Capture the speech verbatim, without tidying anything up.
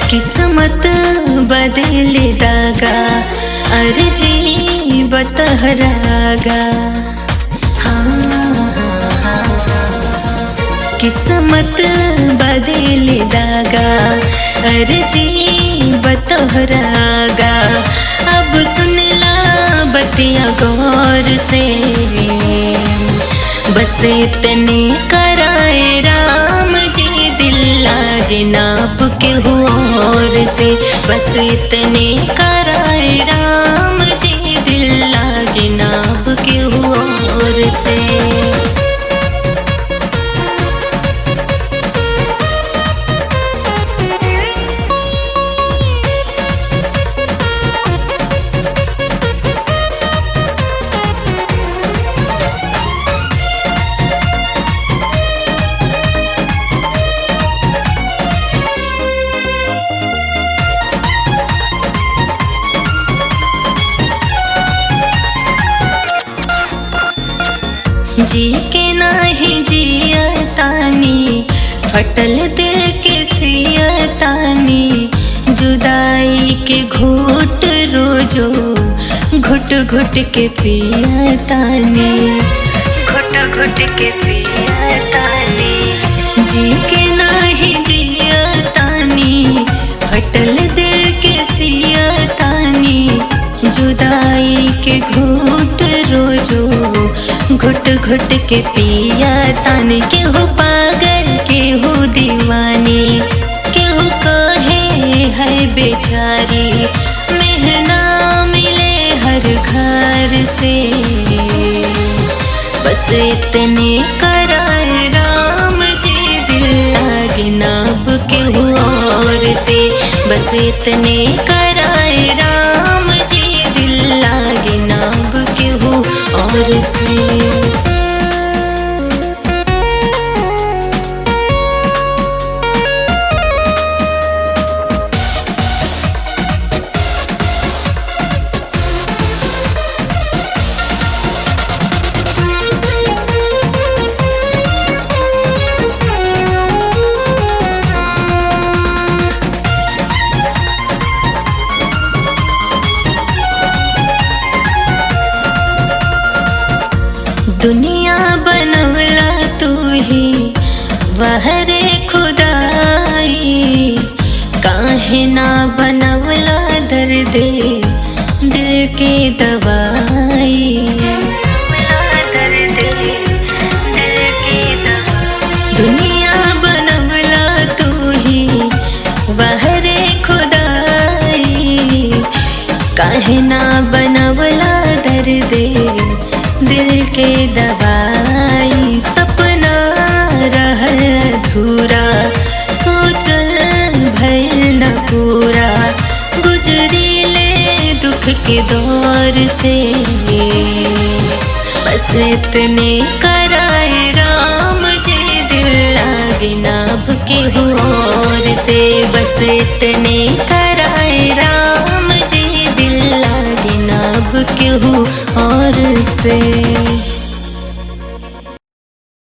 किस्मत बदल दागा अर्जी बतहरागा। हाँ किस्मत बदल दागा अर्जी बतहरागा। अब सुनला बतिया गौर से, बस इतने कराए राम जी दिल लागे नाप के और से। बस इतने कराए राम जी दिल लागे नाप के और से। जी के नाही जियतानी फटल दिल के सियतानी। जुदाई के घूट रोजो घुट घुट के पियतानी। घुट घुट के पियतानी। जी के नाही जियतानी फटल दिल के सियतानी। जुदाई के घूट रोजो घुट घुट के पिया तानी। केहू पागल केहू दीवानी केहू कहे है बेचारी। मेहना मिले हर घर से, बस इतने कराए राम जी दिल लागे नाप केहू और से। बस इतने कराए राम जी दिल लागे नाप केहू और से। दुनिया बनवला तू ही वहरे खुदाई। काहे ना बनवला दर्द दिल के दवाई। दुनिया बनवला तू ही वहरे खुदाई। काहे ना बनवला दर्द दिल के दवाई। सपना रहल अधूरा सोचल भइल न पूरा। गुजरी ले दुख के दौर से, बस इतने कराए राम जी दिल लागे नाप के और से। बस इतने कराए राम जी दिल लागे नाप के और से।